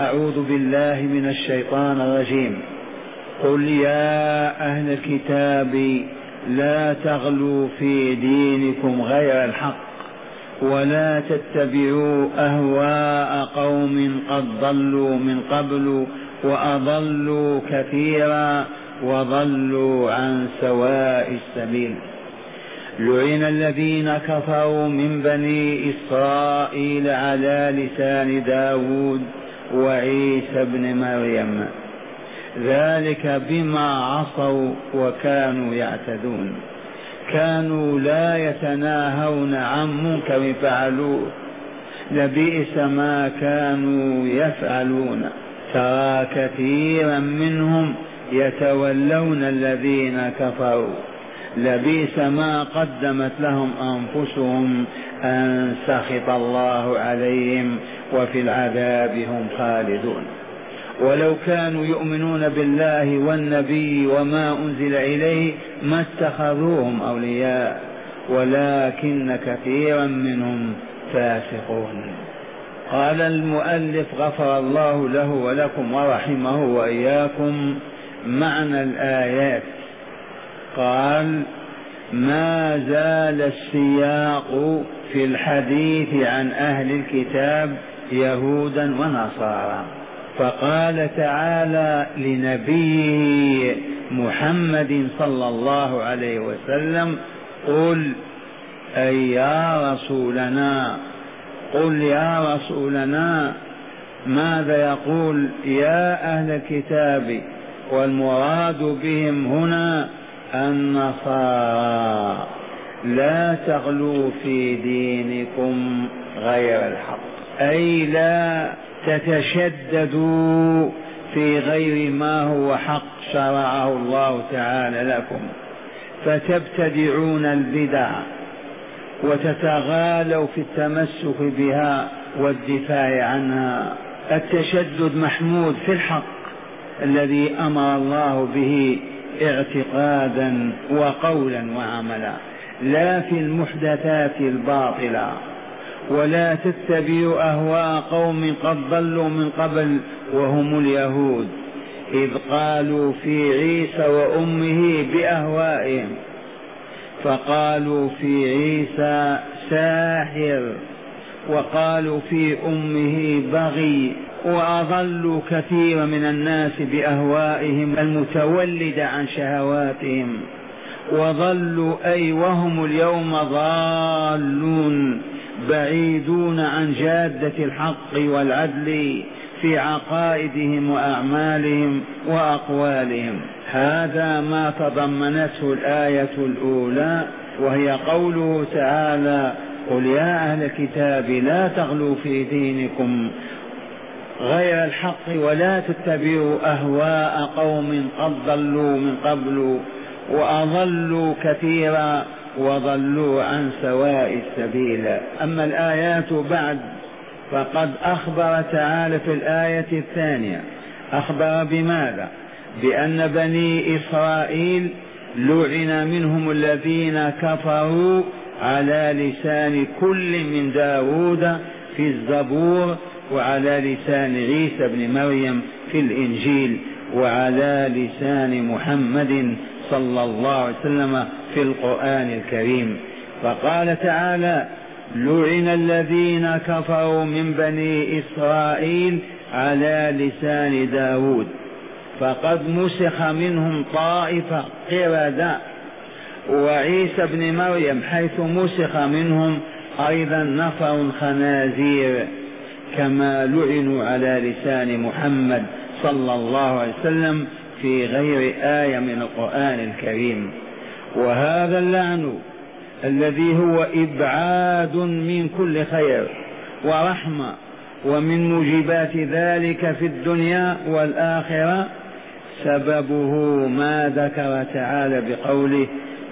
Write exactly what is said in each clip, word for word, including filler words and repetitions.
أعوذ بالله من الشيطان الرجيم. قل يا أهل الكتاب لا تغلوا في دينكم غير الحق ولا تتبعوا أهواء قوم قد ضلوا من قبل وأضلوا كثيرا وضلوا عن سواء السبيل. لعن الذين كفروا من بني إسرائيل على لسان داود وعيسى بن مريم ذلك بما عصوا وكانوا يعتدون. كانوا لا يتناهون عن منكر فعلوه لبئس ما كانوا يفعلون. ترى كثيرا منهم يتولون الذين كفروا لبئس ما قدمت لهم أنفسهم أن سخط الله عليهم وفي العذاب هم خالدون. ولو كانوا يؤمنون بالله والنبي وما أنزل إليه ما اتخذوهم أولياء ولكن كثيرا منهم فاسقون. قال المؤلف غفر الله له ولكم ورحمه وإياكم معنى الآيات. قال ما زال السياق في الحديث عن أهل الكتاب يهودا ونصارى، فقال تعالى لنبيه محمد صلى الله عليه وسلم قل أي يا رسولنا قل يا رسولنا. ماذا يقول؟ يا أهل الكتاب، والمراد بهم هنا النصارى. لا تغلوا في دينكم غير الحق، أي لا تتشددوا في غير ما هو حق شرعه الله تعالى لكم، فتبتدعون البدع وتتغالوا في التمسك بها والدفاع عنها. التشدد محمود في الحق الذي أمر الله به اعتقادا وقولا وعملا، لا في المحدثات الباطلة. ولا تتبعوا أهواء قوم قد ضلوا من قبل وهم اليهود، إذ قالوا في عيسى وأمه بأهوائهم، فقالوا في عيسى ساحر وقالوا في أمه بغي، وأضلوا كثير من الناس بأهوائهم المتولدة عن شهواتهم، وضلوا أي وهم اليوم ضالون بعيدون عن جادة الحق والعدل في عقائدهم وأعمالهم وأقوالهم. هذا ما تضمنته الآية الأولى، وهي قوله تعالى قل يا أهل الكتاب لا تغلوا في دينكم غير الحق ولا تتبعوا أهواء قوم قد ضلوا من قبل وأضلوا كثيرا وضلوا عن سواء السبيل. أما الآيات بعد فقد أخبر تعالى في الآية الثانية، أخبر بماذا؟ بأن بني إسرائيل لعن منهم الذين كفروا على لسان كل من داود في الزبور، وعلى لسان عيسى بن مريم في الإنجيل، وعلى لسان محمد صلى الله عليه وسلم في القرآن الكريم. فقال تعالى لعن الذين كفروا من بني إسرائيل على لسان داود، فقد مسخ منهم طائفة قردة، وعيسى بن مريم حيث مسخ منهم أيضا نفر خنازير، كما لعنوا على لسان محمد صلى الله عليه وسلم في غير آية من القرآن الكريم. وهذا اللعن الذي هو إبعاد من كل خير ورحمة، ومن موجبات ذلك في الدنيا والآخرة سببه ما ذكر تعالى بقوله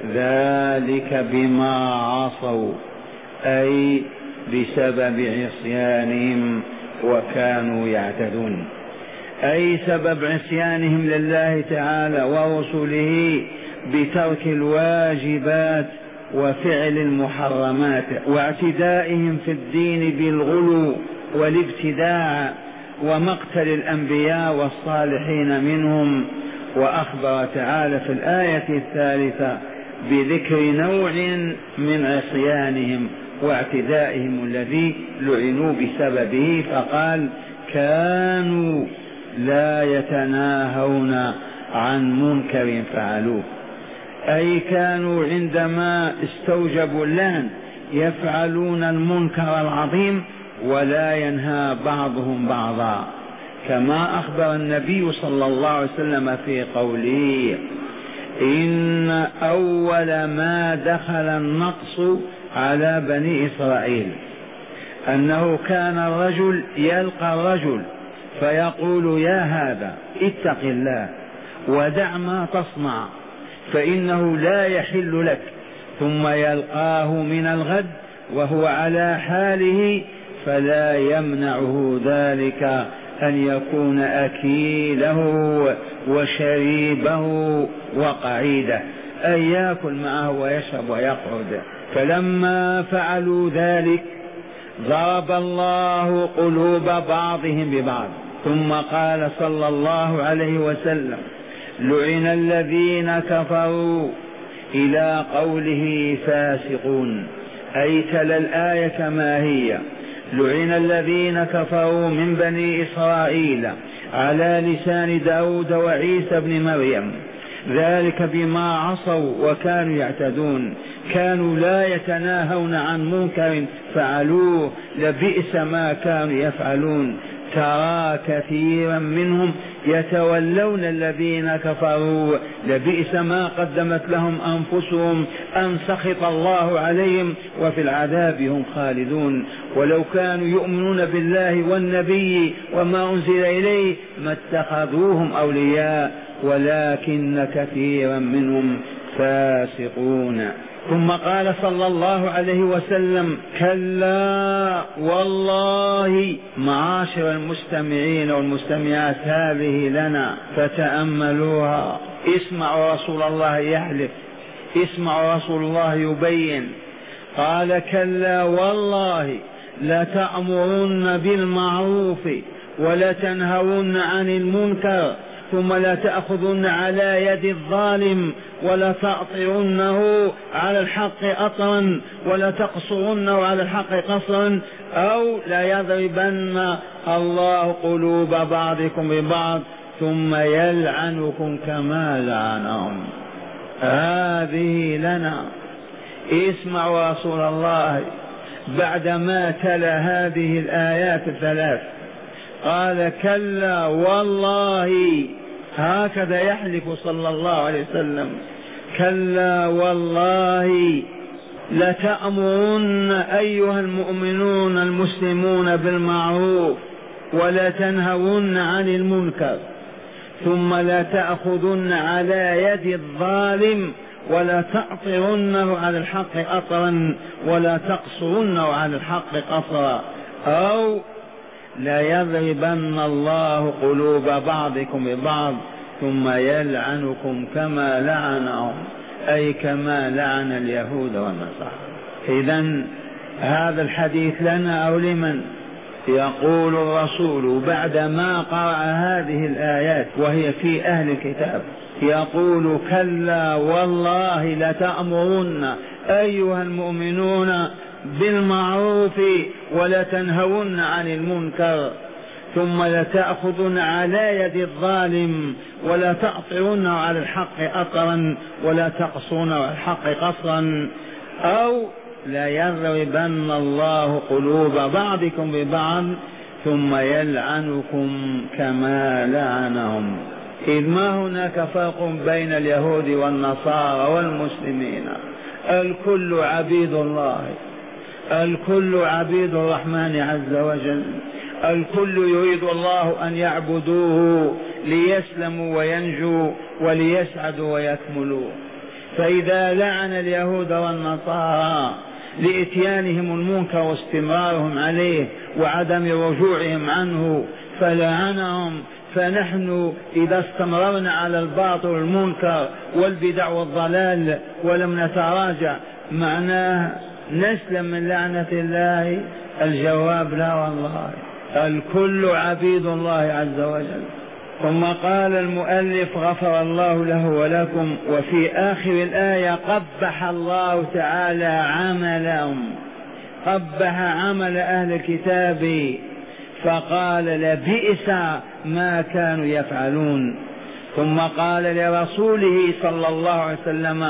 ذلك بما عصوا، أي بسبب عصيانهم وكانوا يعتدون، أي سبب عصيانهم لله تعالى ورسله بترك الواجبات وفعل المحرمات، واعتدائهم في الدين بالغلو والابتداع ومقتل الأنبياء والصالحين منهم. وأخبر تعالى في الآية الثالثة بذكر نوع من عصيانهم واعتدائهم الذي لعنوا بسببه، فقال كانوا لا يتناهون عن منكر فعلوه، أي كانوا عندما استوجبوا اللعن يفعلون المنكر العظيم ولا ينهى بعضهم بعضا، كما أخبر النبي صلى الله عليه وسلم في قوله إن أول ما دخل النقص على بني إسرائيل أنه كان الرجل يلقى الرجل فيقول يا هذا اتق الله ودع ما تصنع فإنه لا يحل لك، ثم يلقاه من الغد وهو على حاله فلا يمنعه ذلك أن يكون أكيله وشريبه وقعيده، أن يأكل معه ويشرب ويقعد. فلما فعلوا ذلك ضرب الله قلوب بعضهم ببعض، ثم قال صلى الله عليه وسلم لعن الذين كفروا إلى قوله فاسقون، أي تلا الآية كما هي لعن الذين كفروا من بني إسرائيل على لسان داود وعيسى بن مريم، ذلك بما عصوا وكانوا يعتدون، كانوا لا يتناهون عن منكر فعلوه لبئس ما كانوا يفعلون. ترى كثيرا منهم يتولون الذين كفروا لبئس ما قدمت لهم أنفسهم أن سخط الله عليهم وفي العذاب هم خالدون. ولو كانوا يؤمنون بالله والنبي وما أنزل إليه ما اتخذوهم أولياء ولكن كثيرا منهم فاسقون. ثم قال صلى الله عليه وسلم كلا والله. معاشر المستمعين والمستمعات هذه لنا فتأملوها، اسمعوا رسول الله يحلف، اسمعوا رسول الله يبين. قال كلا والله لتأمرن بالمعروف ولتنهون عن المنكر ثم لا تأخذن على يد الظالم ولا تأطرنه على الحق أطرا ولا تقصرنه على الحق قصرا، أو لا يضربن الله قلوب بعضكم ببعض ثم يلعنكم كما لعنهم. هذه لنا. اسمعوا رسول الله بعدما تلا هذه الآيات الثلاث قال كلا والله، هكذا يحلف صلى الله عليه وسلم، كلا والله لتأمرن أيها المؤمنون المسلمون بالمعروف ولا تنهون عن المنكر ثم لا تأخذن على يد الظالم ولا تعطرنه على الحق أطرا ولا تقصرنه على الحق قصرا، أو لا يضربن الله قلوب بعضكم ببعض ثم يلعنكم كما لعنهم، أي كما لعن اليهود والنصارى. إذن هذا الحديث لنا أو لمن؟ يقول الرسول بعدما قرأ هذه الآيات وهي في أهل الكتاب، يقول كلا والله لتأمرن أيها المؤمنون بالمعروف ولا تنهون عن المنكر ثم لا تأخذون على يد الظالم ولا تعطرون على الحق أطرا ولا تقصون على الحق قصرا، أو لا يضربن الله قلوب بعضكم ببعض ثم يلعنكم كما لعنهم. إذ ما هناك فرق بين اليهود والنصارى والمسلمين، الكل عبيد الله، الكل عبيد الرحمن عز وجل، الكل يريد الله أن يعبدوه ليسلموا وينجوا وليسعدوا ويكملوا. فإذا لعن اليهود والنصارى لإتيانهم المنكر واستمرارهم عليه وعدم رجوعهم عنه فلعنهم، فنحن إذا استمررنا على الباطل والمنكر والبدع والضلال ولم نتراجع معناه نسلم من لعنة الله؟ الجواب لا والله. الكل عبيد الله عز وجل. ثم قال المؤلف غفر الله له ولكم: وفي آخر الآية قبح الله تعالى عملهم، قبح عمل أهل الكتاب، فقال: لبئس ما كانوا يفعلون. ثم قال لرسوله صلى الله عليه وسلم: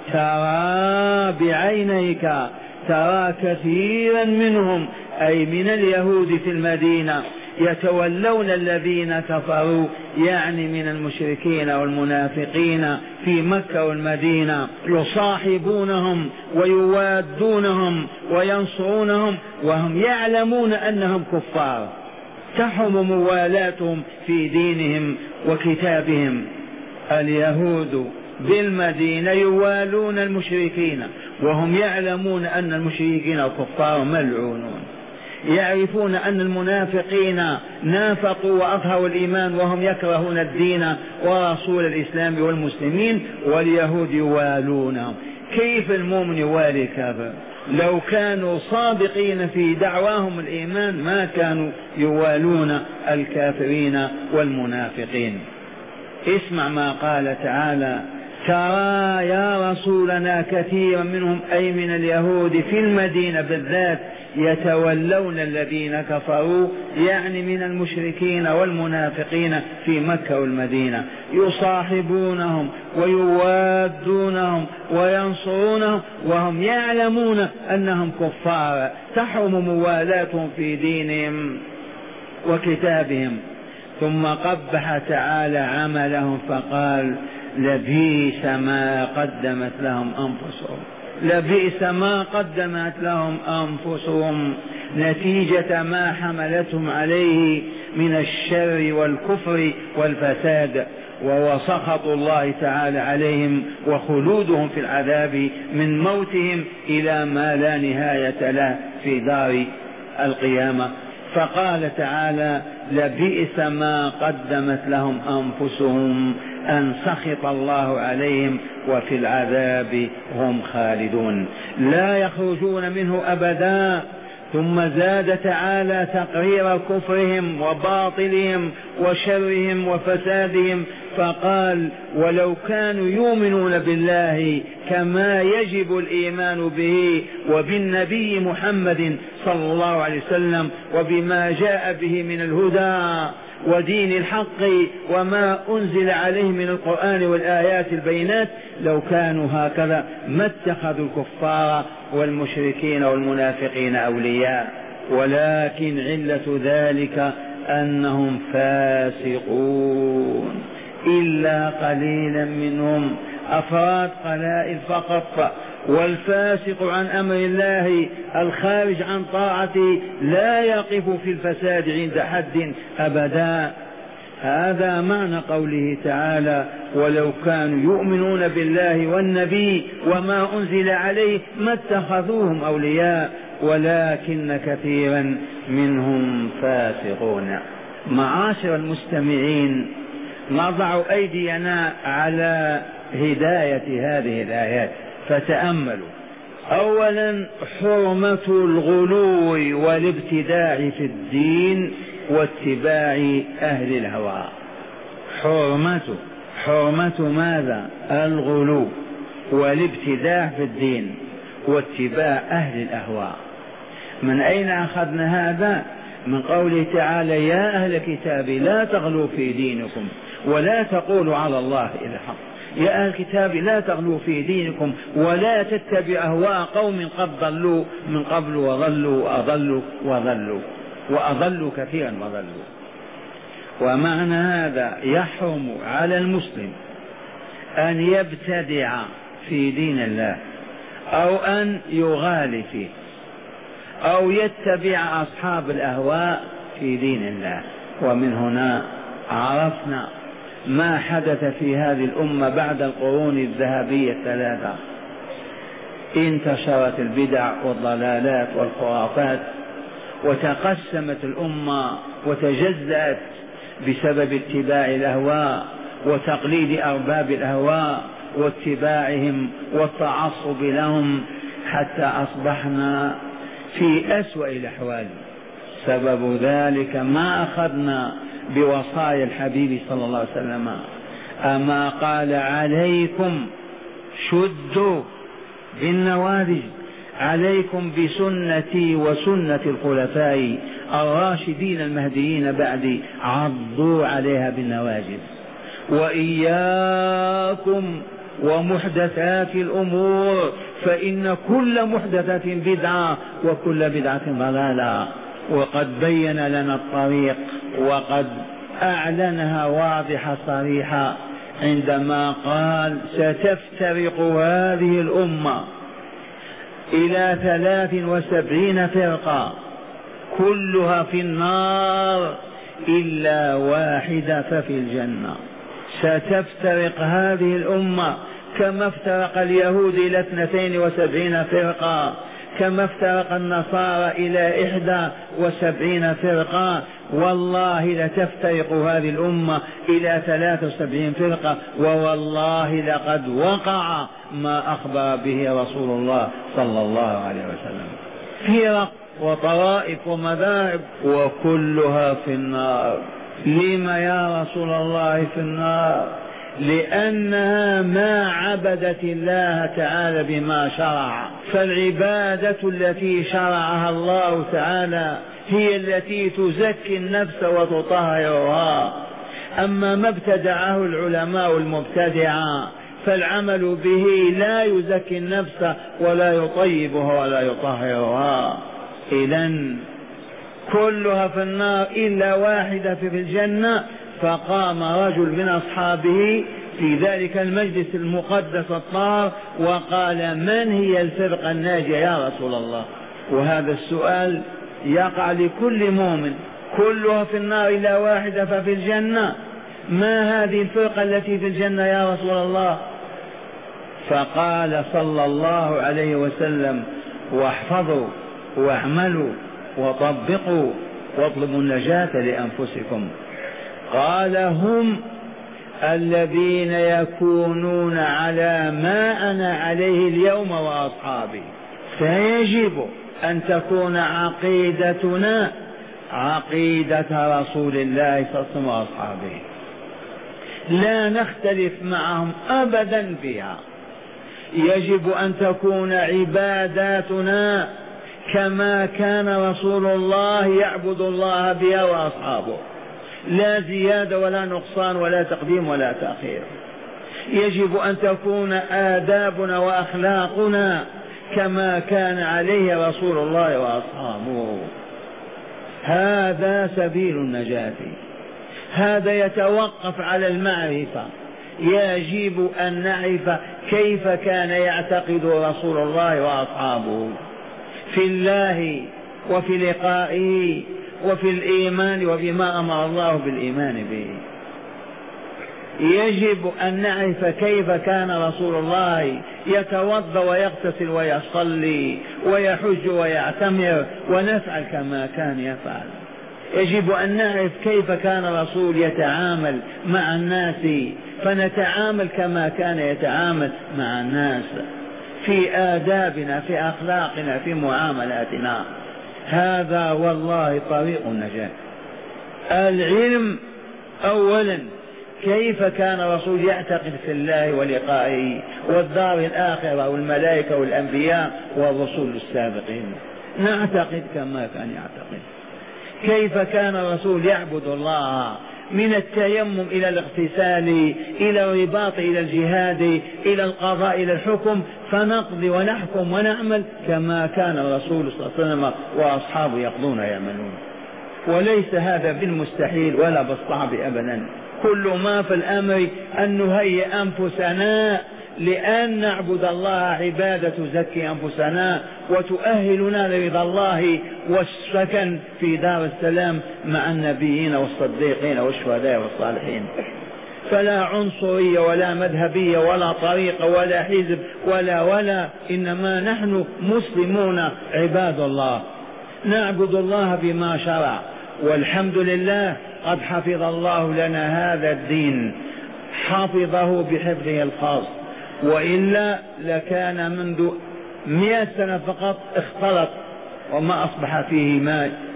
ترى بعينيك، ترى كثيرا منهم أي من اليهود في المدينة يتولون الذين كفروا، يعني من المشركين والمنافقين في مكة والمدينة، يصاحبونهم ويوادونهم وينصرونهم وهم يعلمون أنهم كفار، تحرم موالاتهم في دينهم وكتابهم. اليهود بالمدينة يوالون المشركين وهم يعلمون أن المشركين كفار ملعونون، يعرفون أن المنافقين نافقوا وأظهروا الإيمان وهم يكرهون الدين ورسول الإسلام والمسلمين، واليهود يوالونهم. كيف المؤمن يوالي الكافر؟ لو كانوا صادقين في دعواهم الإيمان ما كانوا يوالون الكافرين والمنافقين. اسمع ما قال تعالى: ترى يا رسولنا كثيرا منهم أي من اليهود في المدينة بالذات يتولون الذين كفروا، يعني من المشركين والمنافقين في مكة والمدينة، يصاحبونهم ويوادونهم وينصرونهم وهم يعلمون أنهم كفار، تحرم موالاتهم في دينهم وكتابهم. ثم قبح تعالى عملهم فقال: لبئس ما قدمت لهم أنفسهم، لبئس ما قدمت لهم أنفسهم نتيجة ما حملتهم عليه من الشر والكفر والفساد، وهو سخط الله تعالى عليهم وخلودهم في العذاب من موتهم إلى ما لا نهاية له في دار القيامة. فقال تعالى: لبئس ما قدمت لهم أنفسهم أن سخط الله عليهم وفي العذاب هم خالدون لا يخرجون منه أبدا. ثم زاد تعالى تقرير كفرهم وباطلهم وشرهم وفسادهم فقال: ولو كانوا يؤمنون بالله كما يجب الإيمان به وبالنبي محمد صلى الله عليه وسلم وبما جاء به من الهدى ودين الحق وما أنزل عليه من القرآن والآيات البينات، لو كانوا هكذا ما اتخذوا الكفار والمشركين والمنافقين أولياء، ولكن علة ذلك أنهم فاسقون إلا قليلا منهم، أفراد قلائل فقط. والفاسق عن أمر الله الخارج عن طاعته لا يقف في الفساد عند حد أبدا. هذا معنى قوله تعالى: ولو كانوا يؤمنون بالله والنبي وما أنزل عليه ما اتخذوهم أولياء ولكن كثيرا منهم فاسقون. معاشر المستمعين، نضع أيدينا على هداية هذه الآيات فتأملوا. أولا، حرمة الغلو والابتداع في الدين واتباع أهل الهوى. حرمة حرمة ماذا؟ الغلو والابتداع في الدين واتباع أهل الأهواء. من أين أخذنا هذا؟ من قوله تعالى: يا أهل الكتاب لا تغلوا في دينكم ولا تقولوا على الله إلا الحق. يا أهل الكتاب لا تغلوا في دينكم ولا تتبعوا أهواء قوم قد ضلوا من قبل وضلوا وأضلوا وضلوا وأضلوا كثيرا وضلوا. ومعنى هذا يحرم على المسلم أن يبتدع في دين الله أو أن يغالي فيه أو يتبع أصحاب الأهواء في دين الله. ومن هنا عرفنا ما حدث في هذه الأمة بعد القرون الذهبية الثلاثة. انتشرت البدع والضلالات والخرافات وتقسمت الأمة وتجزأت بسبب اتباع الأهواء وتقليد أرباب الأهواء واتباعهم والتعصب لهم، حتى أصبحنا في أسوأ الأحوال. سبب ذلك ما أخذنا بوصايا الحبيب صلى الله عليه وسلم. أما قال عليكم شدوا بالنواذج، عليكم بسنتي وسنة الخلفاء الراشدين المهديين بعدي، عضوا عليها بالنواجذ. وإياكم ومحدثات الأمور، فإن كل محدثة بدعة وكل بدعة ضلالة. وقد بين لنا الطريق وقد أعلنها واضحة صريحة عندما قال ستفترق هذه الأمة إلى ثلاث وسبعين فرقة كلها في النار إلا واحدة ففي الجنة. ستفترق هذه الأمة كما افترق اليهود إلى اثنتين وسبعين فرقة، كما افترق النصارى إلى إحدى وسبعين فرقة، والله لتفترق هذه الأمة إلى ثلاث وسبعين فرقة، ووالله لقد وقع ما أخبر به رسول الله صلى الله عليه وسلم. فرق وطوائف ومذاهب وكلها في النار. لما يا رسول الله في النار؟ لأنها ما عبدت الله تعالى بما شرع. فالعبادة التي شرعها الله تعالى هي التي تزكي النفس وتطهرها. أما ما ابتدعه العلماء المبتدعة فالعمل به لا يزكي النفس ولا يطيبها ولا يطهرها. إذن كلها في النار إلا واحدة في الجنة. فقام رجل من أصحابه في ذلك المجلس المقدس الطاهر وقال: من هي الفرقة الناجية يا رسول الله؟ وهذا السؤال يقع لكل مؤمن، كلها في النار إلا واحدة ففي الجنة، ما هذه الفرقة التي في الجنة يا رسول الله؟ فقال صلى الله عليه وسلم: واحفظوا واعملوا وطبقوا واطلبوا النجاة لأنفسكم. قال: هم الذين يكونون على ما أنا عليه اليوم وأصحابي. فيجب أن تكون عقيدتنا عقيدة رسول الله صلى الله عليه وسلم وأصحابه، لا نختلف معهم أبدا فيها. يجب أن تكون عباداتنا كما كان رسول الله يعبد الله بها وأصحابه، لا زيادة ولا نقصان ولا تقديم ولا تأخير. يجب أن تكون آدابنا وأخلاقنا كما كان عليه رسول الله وأصحابه. هذا سبيل النجاة. هذا يتوقف على المعرفة. يجب أن نعرف كيف كان يعتقد رسول الله وأصحابه في الله وفي لقائه وفي الإيمان وبما أمر الله بالإيمان به. يجب أن نعرف كيف كان رسول الله يتوضأ ويغتسل ويصلي ويحج ويعتمر، ونفعل كما كان يفعل. يجب أن نعرف كيف كان الرسول يتعامل مع الناس، فنتعامل كما كان يتعامل مع الناس في آدابنا في أخلاقنا في معاملاتنا. هذا والله طريق النجاة. العلم أولا، كيف كان الرسول يعتقد في الله ولقائه والدار الآخرة والملائكة والأنبياء والرسول السابقين، نعتقد كما كان يعتقد. كيف كان الرسول يعبد الله من التيمم إلى الاغتسال إلى الرباط إلى الجهاد إلى القضاء إلى الحكم، فنقضي ونحكم ونعمل كما كان الرسول صلى الله عليه وسلم وأصحابه يقضون يعملون. وليس هذا بالمستحيل ولا بالصعب أبدا. كل ما في الأمر أن نهيئ أنفسنا لأن نعبد الله عبادة تزكي أنفسنا وتؤهلنا لرضا الله والسكن في دار السلام مع النبيين والصديقين والشهداء والصالحين. فلا عنصرية ولا مذهبية ولا طريقة ولا حزب ولا ولا إنما نحن مسلمون عباد الله، نعبد الله بما شرع، والحمد لله قد حفظ الله لنا هذا الدين، حفظه بحفظه الخاص، وإلا لكان منذ مئة سنة فقط اختلط وما أصبح فيه ما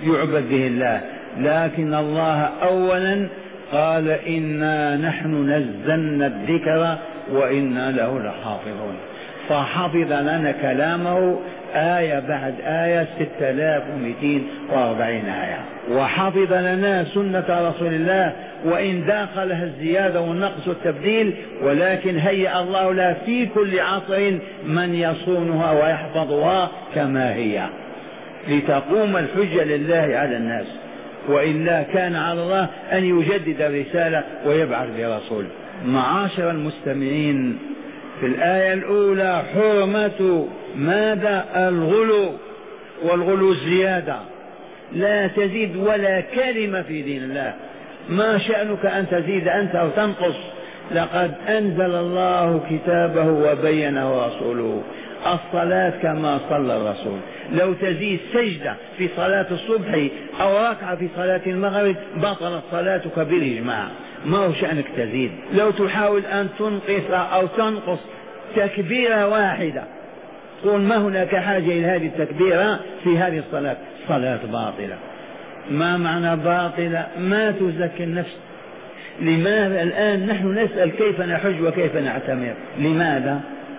يعبد به الله، لكن الله أولا قال إنا نحن نزلنا الذكر وإنا له لحافظون، فحفظ لنا كلامه آية بعد آية ستة آلاف ومئتين وأربعين آية، وحفظ لنا سنة رسول الله وإن داخلها الزيادة والنقص والتبديل، ولكن هيأ الله لها في كل عصر من يصونها ويحفظها كما هي لتقوم الحجة لله على الناس، وإلا كان على الله أن يجدد الرسالة ويبعث برسول. معاشر المستمعين، في الآية الأولى حرمة ماذا؟ الغلو، والغلو الزيادة، لا تزيد ولا كلمة في دين الله. ما شأنك أن تزيد أنت أو تنقص؟ لقد أنزل الله كتابه وبينه رسوله، الصلاة كما صلى الرسول، لو تزيد سجدة في صلاة الصبح أو ركعة في صلاة المغرب بطلت صلاتك بالإجماع، ما هو شأنك تزيد؟ لو تحاول أن تنقص أو تنقص تكبيرة واحدة قل ما هناك حاجة إلى هذه التكبيرة في هذه الصلاة، صلاة باطلة. ما معنى باطلة؟ ما تزكي النفس. لماذا الآن نحن نسأل كيف نحج وكيف نعتمر؟ لماذا؟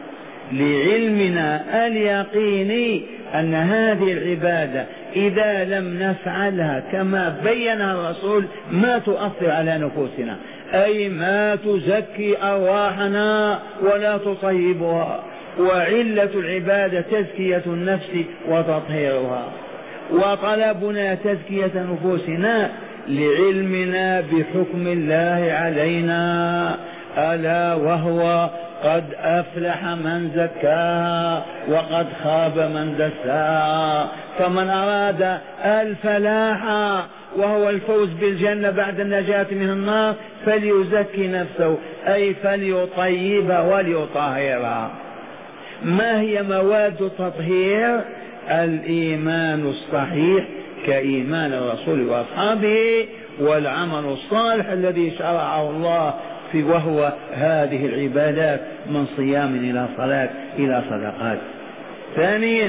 لعلمنا اليقيني أن هذه العبادة إذا لم نفعلها كما بينها الرسول ما تؤثر على نفوسنا، أي ما تزكي أرواحنا ولا تطيبها، وعلة العبادة تزكية النفس وتطهيرها، وطلبنا تزكية نفوسنا لعلمنا بحكم الله علينا، ألا وهو قد أفلح من زكاها وقد خاب من دساها. فمن أراد الفلاح وهو الفوز بالجنة بعد النجاة من النار فليزكي نفسه، أي فليطيبها وليطهرها. ما هي مواد التطهير؟ الإيمان الصحيح كإيمان الرسول وأصحابه، والعمل الصالح الذي شرعه الله في وهو هذه العبادات من صيام إلى صلاة إلى صدقات. ثانيا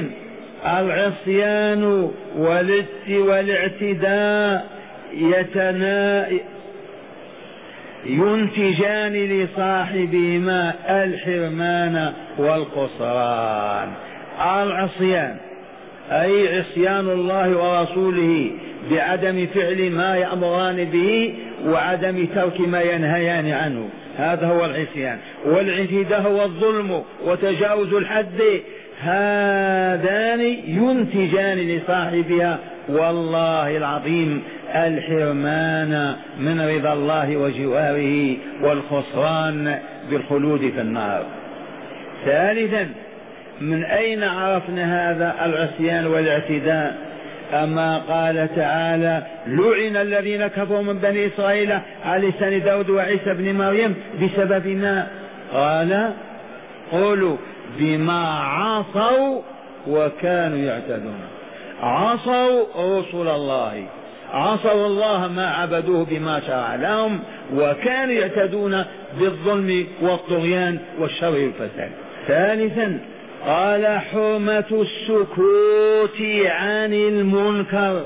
العصيان والاعتداء يتنا ينتجان لصاحبهما الحرمان والخسران. العصيان أي عصيان الله ورسوله بعدم فعل ما يأمران به وعدم ترك ما ينهيان عنه، هذا هو العصيان. والاعتداء هو الظلم وتجاوز الحد، هذان ينتجان لصاحبها والله العظيم الحرمان من رضا الله وجواره والخسران بالخلود في النار. ثالثا من أين عرفنا هذا العصيان والاعتداء؟ أما قال تعالى لعن الذين كفروا من بني إسرائيل على لسان داود وعيسى بن مريم بسبب ما قال قولوا بما عصوا وكانوا يعتدون. عصوا رسول الله، عصوا الله ما عبدوه بما شرع لهم، وكانوا يعتدون بالظلم والطغيان والشر والفساد. ثالثا قال حرمة السكوت عن المنكر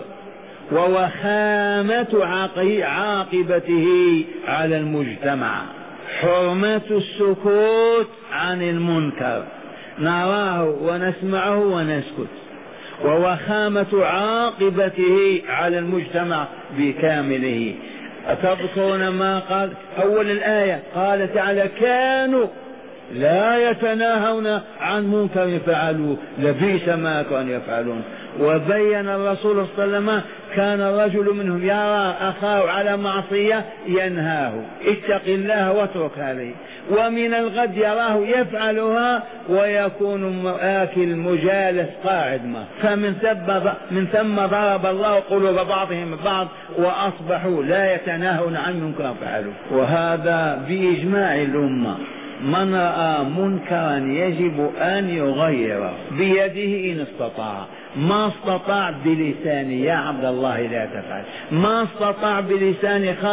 ووخامة عاقبته على المجتمع. حرمة السكوت عن المنكر، نراه ونسمعه ونسكت، ووخامة عاقبته على المجتمع بكامله. أتذكرون ما قال أول الآية؟ قال تعالى كانوا لا يتناهون عن منكر فعلوه لبئس ما كانوا يفعلون. وبين الرسول صلى الله عليه وسلم كان الرجل منهم يرى أخاه على معصية ينهاه اتق الله واترك هذه، ومن الغد يراه يفعلها ويكون آكل مجالس قاعد ما، فمن ثم من ثم ضرب الله قلوب بعضهم بعض وأصبحوا لا يتناهون عن منكر فعلوه. وهذا بإجماع الأمة، من رأى منكرا يجب أن يغيره بيده إن استطاع، ما استطاع بلسانه يا عبد الله لا تفعل، ما استطاع بلسانه خاف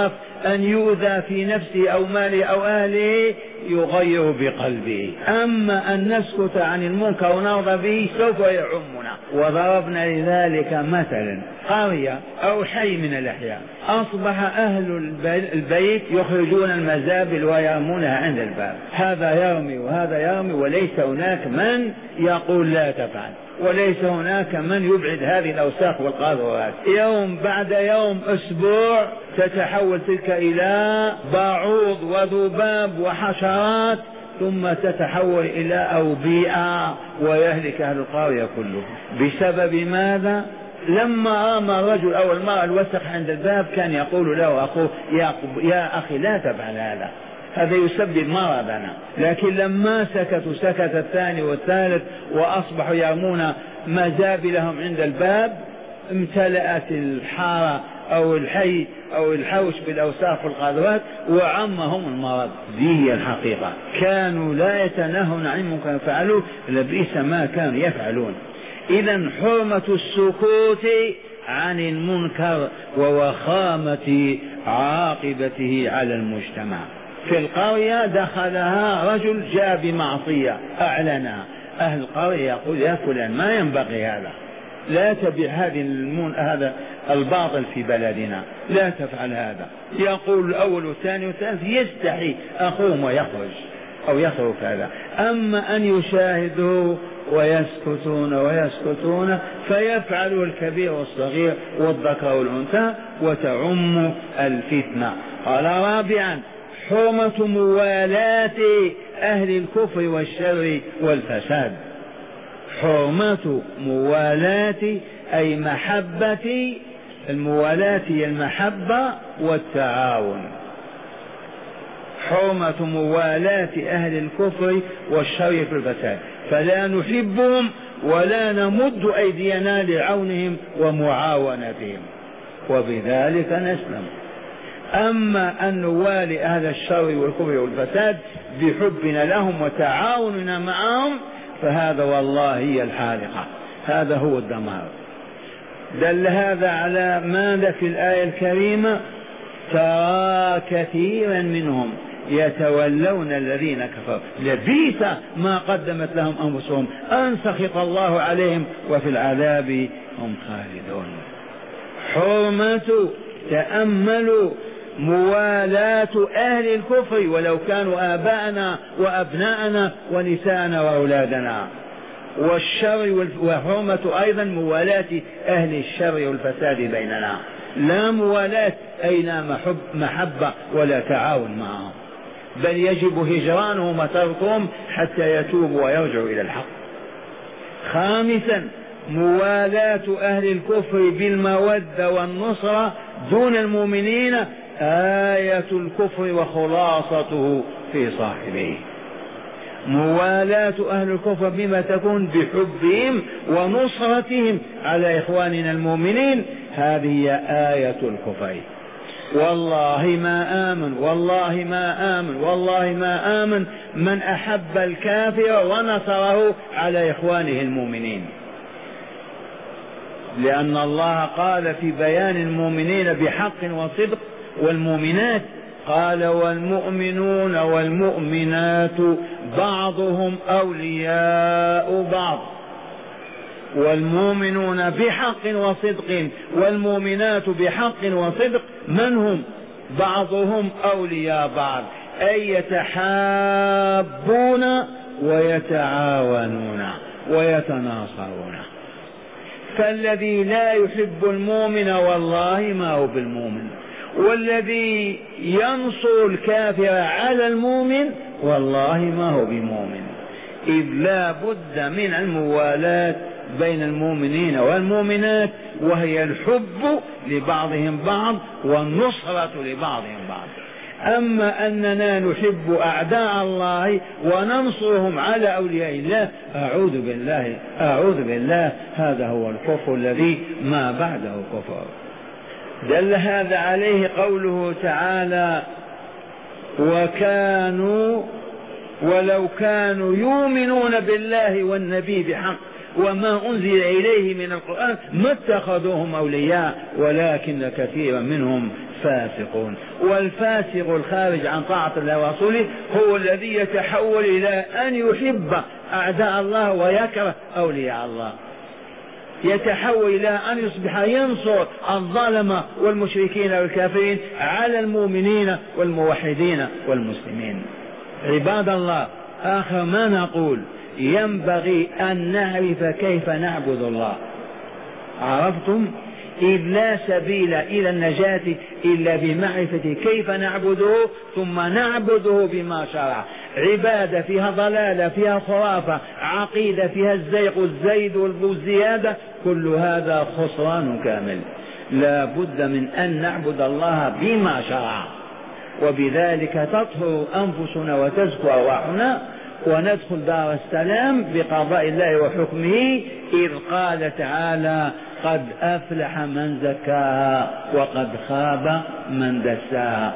أن يؤذى في نفسه أو ماله أو أهله يغير بقلبه. أما أن نسكت عن المنكر ونرضى به سوف يعمنا. وضربنا لذلك مثلا قرية أو حي من الأحياء أصبح أهل البيت يخرجون المزابل ويرمونها عند الباب، هذا يرمي وهذا يرمي، وليس هناك من يقول لا تفعل، وليس هناك من يبعد هذه الأوساخ والقاذورات. يوم بعد يوم أسبوع تتحول تلك إلى بعوض وذباب وحشرات، ثم تتحول إلى أوبئة ويهلك أهل القرية كله. بسبب ماذا؟ لما رمى الرجل أو المرأة الوسخ عند الباب كان يقول له أخوه يا, يا أخي لا تفعل هذا، هذا يسبب مرضنا. لكن لما سكتوا سكت الثاني والثالث وأصبحوا يرمون مزابلهم عند الباب امتلأت الحارة أو الحي أو الحوش بالأوساخ والقاذورات وعمهم المرض. دي هي الحقيقة. كانوا لا يتناهون عن منكر فعلوا لبئس ما كانوا يفعلون. إذن حرمة السكوت عن المنكر ووخامة عاقبته على المجتمع. في القرية دخلها رجل جاء بمعصية أعلنها، أهل القرية يقول يا فلان ما ينبغي هذا، لا تبع هذه المون هذا الباطل في بلدنا، لا تفعل هذا. يقول الأول والثاني والثالث يستحي أخوهم ويخرج أو يخرج هذا. أما أن يشاهدوا ويسكتون ويسكتون فيفعلوا الكبير والصغير والذكر والأنثى وتعم الفتنة. قال رابعا حرمة موالاة أهل الكفر والشر والفساد. حرمة موالاة أي محبة، الموالاة هي المحبة والتعاون. حرمة موالاة أهل الكفر والشر في الفساد، فلا نحبهم ولا نمد أيدينا لعونهم ومعاونتهم، وبذلك نسلم. أما أن نوالي أهل الشر والكفر والفساد بحبنا لهم وتعاوننا معهم فهذا والله هي الحالقة، هذا هو الدمار. دل هذا على ماذا في الآية الكريمة؟ ترى كثيرا منهم يتولون الذين كفروا لبئس ما قدمت لهم أنفسهم أن سخط الله عليهم وفي العذاب هم خالدون. حرمة تأملوا موالاة أهل الكفر ولو كانوا آباءنا وأبناءنا ونساءنا وأولادنا، والشر، وحرمة أيضا موالاة أهل الشر والفساد بيننا، لا موالاة أي لا محب محبة ولا تعاون معهم، بل يجب هجرانهم وتركهم حتى يتوبوا ويرجعوا إلى الحق. خامسا موالاة أهل الكفر بالمودة والنصرة دون المؤمنين آية الكفر وخلاصته في صاحبه. موالاة أهل الكفر بما تكون بحبهم ونصرتهم على إخواننا المؤمنين، هذه آية الكفر. والله ما آمن والله ما آمن والله ما آمن من أحب الكافر ونصره على إخوانه المؤمنين، لأن الله قال في بيان المؤمنين بحق وصدق والمؤمنات قال والمؤمنون والمؤمنات بعضهم أولياء بعض، والمؤمنون بحق وصدق والمؤمنات بحق وصدق من هم؟ بعضهم أولياء بعض، أي يتحابون ويتعاونون ويتناصرون. فالذي لا يحب المؤمن والله ما هو بالمؤمن، والذي ينصر الكافر على المؤمن والله ما هو بمؤمن، إذ لا بد من الموالاة بين المؤمنين والمؤمنات، وهي الحب لبعضهم بعض والنصرة لبعضهم بعض. أما أننا نحب أعداء الله وننصرهم على أولياء الله أعوذ بالله أعوذ بالله هذا هو الكفر الذي ما بعده كفر. دل هذا عليه قوله تعالى وكانوا ولو كانوا يؤمنون بالله والنبي بحق وما أنزل إليه من القرآن ما اتخذوهم أولياء ولكن كثيرا منهم فاسقون. والفاسق الخارج عن طاعة الله ورسوله هو الذي يتحول إلى أن يحب أعداء الله ويكره أولياء الله، يتحول إلى أن يصبح ينصر الظالمة والمشركين والكافرين على المؤمنين والموحدين والمسلمين. عباد الله، آخر ما نقول ينبغي أن نعرف كيف نعبد الله. عرفتم؟ إذ لا سبيل إلى النجاة إلا بمعرفة كيف نعبده، ثم نعبده بما شرع. عبادة فيها ضلالة، فيها خرافة، عقيدة فيها الزيغ والزيد والزيادة، كل هذا خسران كامل. لا بد من أن نعبد الله بما شرع، وبذلك تطهر أنفسنا وتزكو أرواحنا وندخل دار السلام بقضاء الله وحكمه. إذ قال تعالى: قد أفلح من زكاها وقد خاب من دساها.